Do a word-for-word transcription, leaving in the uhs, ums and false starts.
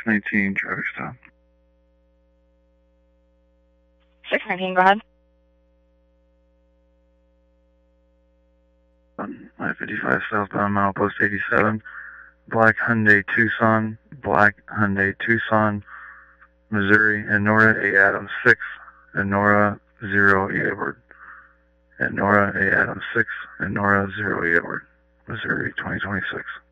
nineteen, traffic stop. six nineteen, go ahead. I fifty-five southbound, milepost eighty-seven. Black Hyundai Tucson, Black Hyundai Tucson, Missouri, Enora A. Adams six, Enora zero E. Edward. Enora A. Adams six, Enora zero E. Edward, Missouri twenty twenty-six.